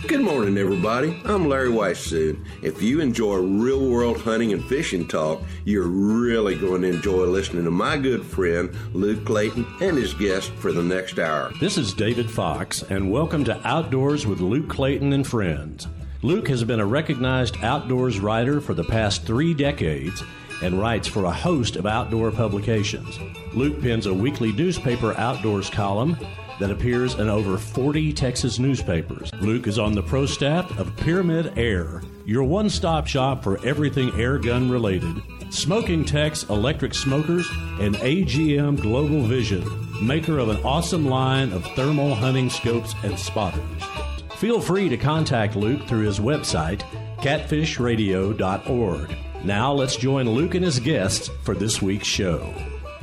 Good morning, everybody. I'm Larry Weishuhn. If you enjoy real-world hunting and fishing talk, you're really going to enjoy listening to my good friend, Luke Clayton, and his guest for the next hour. This is David Fox, and welcome to Outdoors with Luke Clayton and Friends. Luke has been a recognized outdoors writer for the past 3 decades and writes for a host of outdoor publications. Luke pens a weekly newspaper outdoors column that appears in over 40 Texas newspapers. Luke is on the pro staff of Pyramyd Air, your one-stop shop for everything air gun related. Smoking Tech's electric smokers and AGM Global Vision, maker of an awesome line of thermal hunting scopes and spotters. Feel free to contact Luke through his website, catfishradio.org. Now let's join Luke and his guests for this week's show.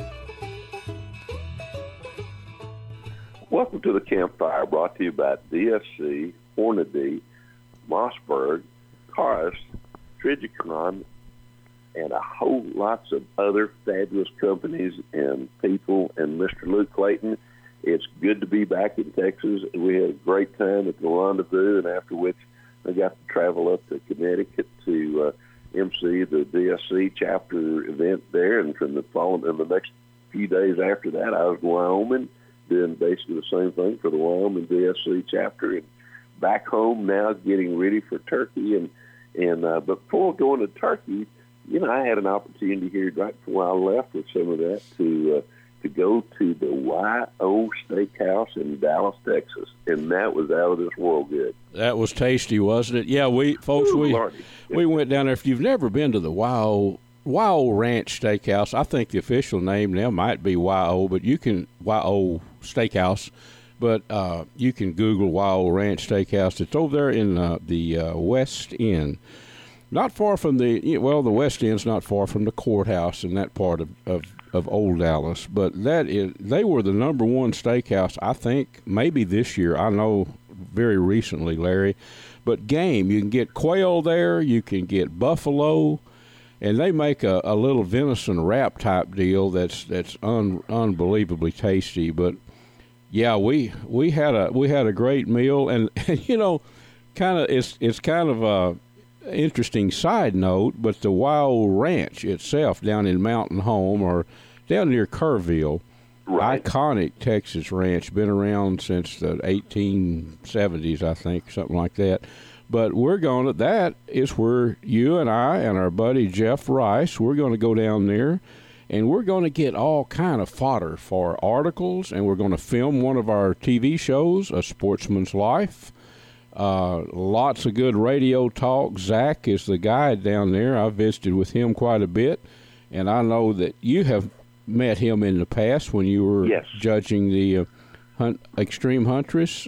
Welcome to the Campfire, brought to you by DSC, Hornady, Mossberg, Taurus, Trijicon, and a whole lots of other fabulous companies and people. And Mr. Luke Clayton, it's good to be back in Texas. We had a great time at the Rendezvous, and after which I got to travel up to Connecticut to MC the DSC chapter event there. And from the next few days after that, I was in Wyoming, doing basically the same thing for the Wyoming DSC chapter, and back home now getting ready for Turkey. And but before going to Turkey, I had an opportunity here right before I left with some of that to go to the YO Steakhouse in Dallas, Texas, and that was out of this world good. That was tasty, wasn't it? Yeah, we went down there. If you've never been to the YO Ranch Steakhouse, I think the official name now might be YO, but you can YO Steakhouse, but you can Google YO Ranch Steakhouse. It's over there in the West End, not far from the West End's not far from the courthouse in that part of Old Dallas. But they were the number one steakhouse, I think, maybe this year. I know very recently, Larry. But game, you can get quail there, you can get buffalo. And they make a little venison wrap type deal that's unbelievably tasty. But yeah, we had a great meal, and it's kind of a interesting side note. But the YO Ranch itself down in Mountain Home or down near Kerrville, right. Iconic Texas ranch, been around since the 1870s, I think, something like that. But that is where you and I and our buddy Jeff Rice, we're going to go down there, and we're going to get all kind of fodder for articles, and we're going to film one of our TV shows, A Sportsman's Life. Lots of good radio talk. Zach is the guide down there. I visited with him quite a bit, and I know that you have met him in the past when you were judging the Extreme Huntress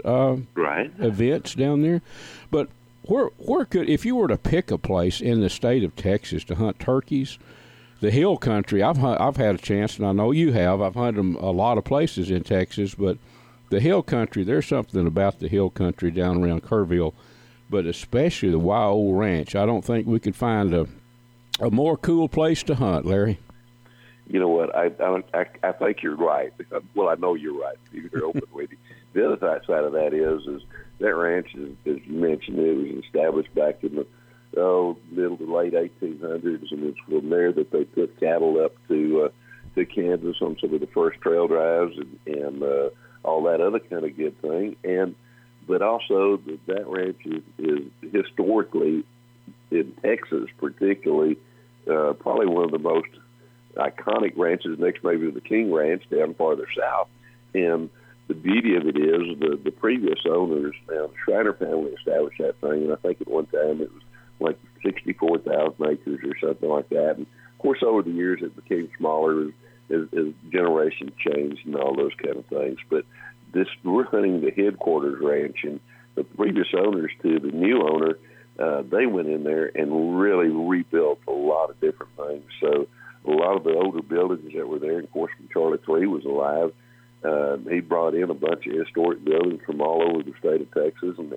events down there. But where could, if you were to pick a place in the state of Texas to hunt turkeys, the hill country, I've had a chance, and I know you have. I've hunted them a lot of places in Texas, but the hill country, there's something about the hill country down around Kerrville, but especially the YO Ranch. I don't think we could find a more cool place to hunt, Larry. You know what? I think you're right. Well, I know you're right. You're open with you. The other side of that is that ranch, as you mentioned, it was established back in the middle to late 1800s, and it's from there that they took cattle up to Kansas on some of the first trail drives and all that other kind of good thing. But also that ranch is historically in Texas, particularly probably one of the most iconic ranches, next maybe to the King Ranch down farther south. And the beauty of it is the previous owners, the Schreiner family, established that thing, and I think at one time it was like 64,000 acres or something like that. And of course, over the years it became smaller as generations changed and all those kind of things. But we're hunting the headquarters ranch, and the previous owners to the new owner, they went in there and really rebuilt a lot of different things. So a lot of the older buildings that were there, and of course, when Charlie III was alive, he brought in a bunch of historic buildings from all over the state of Texas, and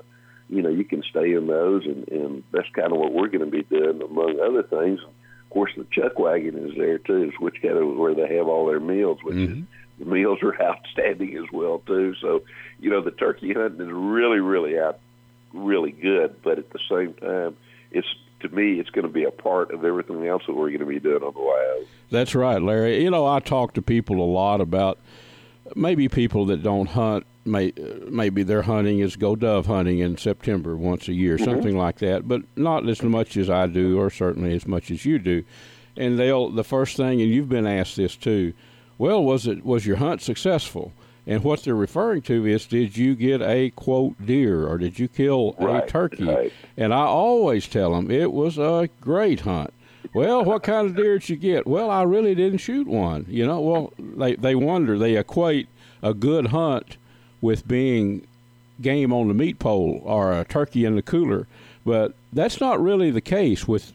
you can stay in those, and that's kind of what we're going to be doing, among other things. Of course, the chuck wagon is there, too, which kind of is where they have all their meals, which is, the meals are outstanding as well, too. So, the turkey hunting is really, really really good. But at the same time, to me, it's going to be a part of everything else that we're going to be doing on the Wyoke. That's right, Larry. I talk to people a lot about maybe people that don't hunt. Maybe their hunting is go dove hunting in September once a year, something like that, but not as much as I do, or certainly as much as you do. And the first thing, and you've been asked this too, well, was your hunt successful? And what they're referring to is, did you get a, quote, deer, or did you kill a turkey? Right. And I always tell them it was a great hunt. Well, what kind of deer did you get? Well, I really didn't shoot one. Well, they wonder, they equate a good hunt with being game on the meat pole or a turkey in the cooler. But that's not really the case with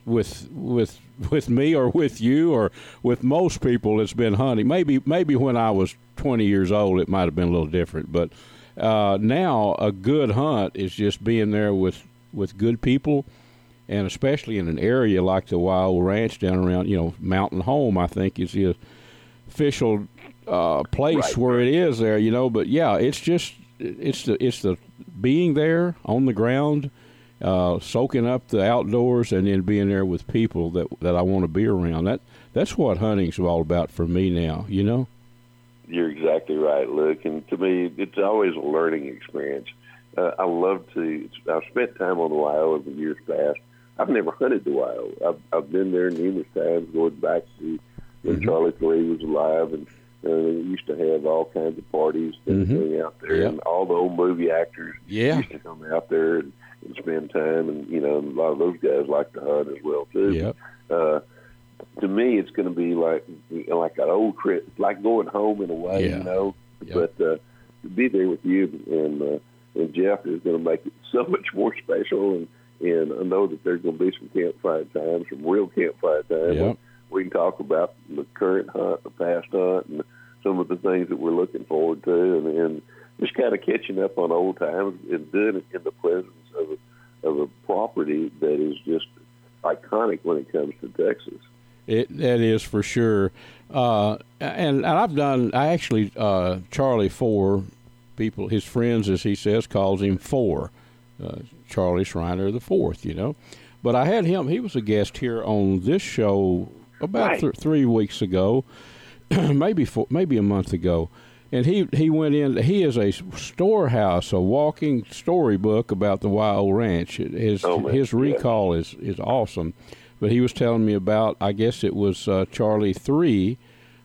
me or with you or with most people that's been hunting. Maybe when I was 20 years old it might have been a little different. But now a good hunt is just being there with good people, and especially in an area like the Wild Ranch down around, Mountain Home, I think is the official place where it is there, But yeah, it's the being there on the ground, soaking up the outdoors, and then being there with people that I want to be around. That's what hunting's all about for me now, You're exactly right, Luke. And to me, it's always a learning experience. I love to. I've spent time on the Wyoke in years past. I've never hunted the Wyoke. I've been there numerous times, going back to when Charlie Three was alive, and we used to have all kinds of parties and out there, and all the old movie actors used to come out there and spend time, and a lot of those guys like to hunt as well too. To me, it's going to be like an old trip, like going home in a way, But to be there with you and Jeff is going to make it so much more special, and I know that there's going to be some campfire time, some real campfire time. We can talk about the current hunt, the past hunt, and some of the things that we're looking forward to, and just kind of catching up on old times and doing it in the presence of a property that is just iconic when it comes to Texas. That is for sure. And I actually, Charlie Four, people, his friends, as he says, calls him Four, Charlie Schreiner the Fourth, But I had him, he was a guest here on this show about 3 weeks ago, maybe a month ago. And he went in, he is a storehouse, a walking storybook about the Wyoke Ranch. His recall is awesome. But he was telling me about, I guess it was Charlie 3.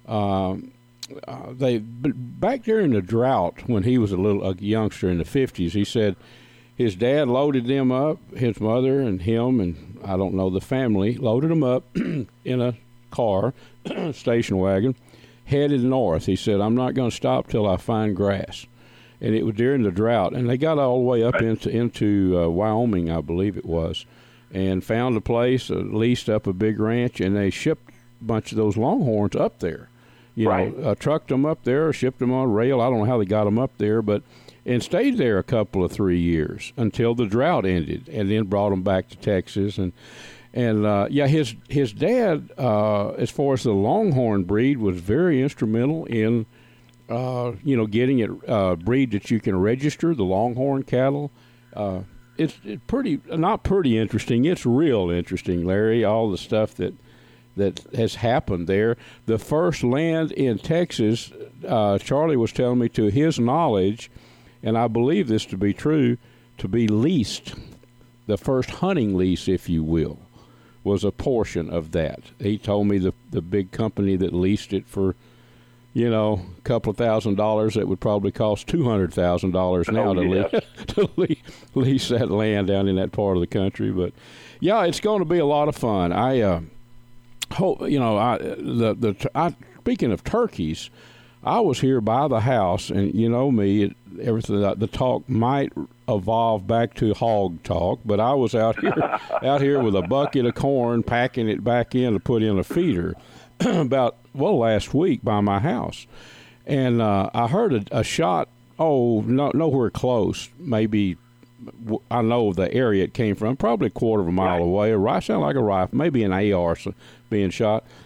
They back during the drought when he was a youngster in the 50s, he said his dad loaded them up, his mother and him and I don't know the family, loaded them up in a car, station wagon, headed north. He said, I'm not going to stop till I find grass. And it was during the drought, and they got all the way up into Wyoming, I believe it was, and found a place, leased up a big ranch, and they shipped a bunch of those longhorns up there. Trucked them up there, shipped them on rail. I don't know how they got them up there, and stayed there a couple of 3 years until the drought ended, and then brought them back to Texas. And his dad, as far as the Longhorn breed, was very instrumental in, getting it breed that you can register, the Longhorn cattle. It's not pretty interesting. It's real interesting, Larry, all the stuff that has happened there. The first land in Texas, Charlie was telling me, to his knowledge, and I believe this to be true, to be leased, the first hunting lease, if you will, was a portion of that. He told me the big company that leased it for, a couple of $1,000s that would probably cost $200,000 now to lease that land down in that part of the country. But yeah, it's going to be a lot of fun. I hope, speaking of turkeys, I was here by the house, and me, everything. The talk might evolve back to hog talk, but I was out here with a bucket of corn, packing it back in to put in a feeder last week by my house, and I heard a shot. Nowhere close. Maybe I know the area it came from, probably a quarter of a mile away. Sounded like a rifle, maybe an AR being shot.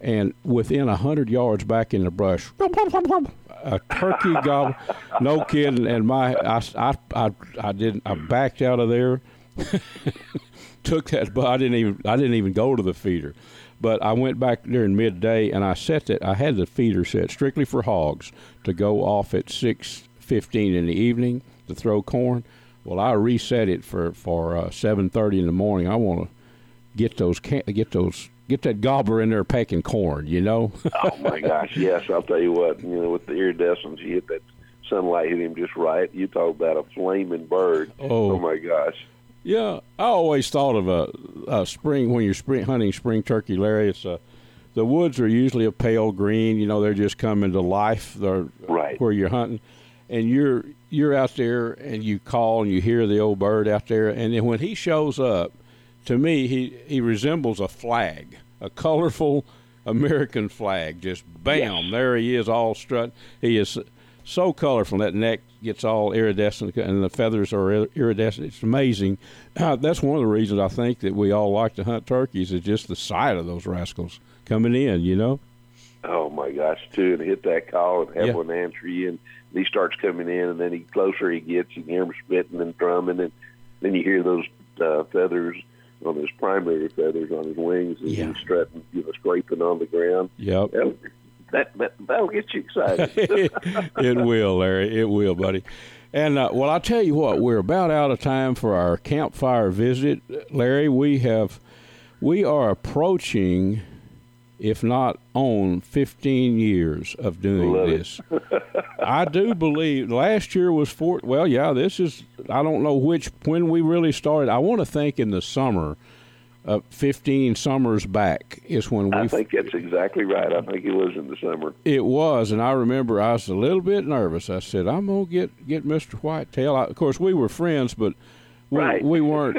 and within 100 yards back in the brush, a turkey gobble, no kidding. And I backed out of there, took that, but I didn't even go to the feeder. But I went back during midday, and I had the feeder set strictly for hogs to go off at 6:15 in the evening to throw corn. Well, I reset it for 7:30 in the morning. I want to get that gobbler in there pecking corn, you know. Oh my gosh, yes! I'll tell you what. You know, with the iridescents, you hit that sunlight hit him just right. You talk about a flaming bird. Oh my gosh. Yeah, I always thought of a spring when you're hunting spring turkey, Larry. It's the woods are usually a pale green. You know, they're just coming to life. They're right where you're hunting, and you're out there and you call and you hear the old bird out there, and then when he shows up, to me he resembles a flag, a colorful American flag. Just bam, yes. There he is, all strut. He is so colorful. That neck gets all iridescent, and the feathers are iridescent. It's amazing. That's one of the reasons I think that we all like to hunt turkeys is just the sight of those rascals coming in, you know? Oh, my gosh, too, and hit that call and have one answer you, and he starts coming in, and then the closer he gets, you can hear him spitting and drumming, and then you hear those feathers on his primary feathers on his wings, and he's strutting, scraping on the ground. Yep. That'll get you excited. It will, Larry. It will, buddy. And, well, I'll tell you what, we're about out of time for our campfire visit. Larry, we are approaching, if not on, 15 years of doing this. I do believe last year was this is, I don't know when we really started. I want to think in the summer. 15 summers back is when we... I think that's exactly right. I think it was in the summer. It was, and I remember I was a little bit nervous. I said, I'm going to get Mr. Whitetail. Of course, we were friends, but we weren't,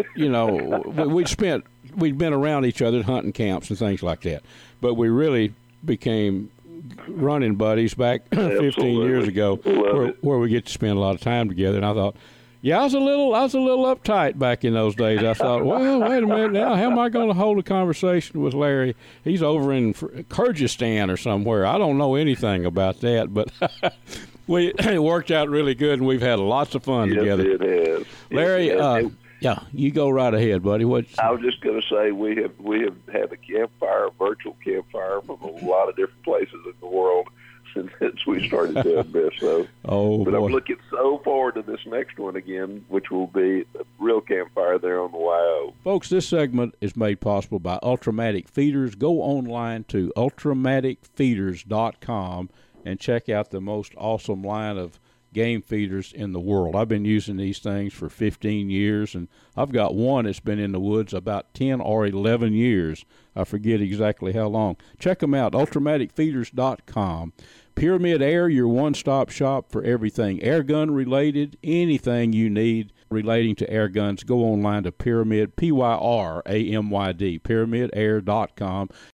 we'd been around each other at hunting camps and things like that. But we really became running buddies back 15 years ago where we get to spend a lot of time together. And I thought... Yeah, I was a little uptight back in those days. I thought, well, wait a minute now. How am I going to hold a conversation with Larry? He's over in Kyrgyzstan or somewhere. I don't know anything about that, but it worked out really good, and we've had lots of fun together. Yes, it has. Larry, yeah, you go right ahead, buddy. I was just going to say we have had a virtual campfire from a lot of different places in the world since we started doing this. So, but I'm looking so forward to this next one again, which will be a real campfire there on the YO. Folks, this segment is made possible by Ultramatic Feeders. Go online to ultramaticfeeders.com and check out the most awesome line of game feeders in the world. I've been using these things for 15 years, and I've got one that's been in the woods about 10 or 11 years. I forget exactly how long. Check them out, ultramaticfeeders.com. Pyramyd Air, your one-stop shop for everything air-gun related, anything you need relating to air guns. Go online to Pyramyd, Pyramyd, pyramyd.com.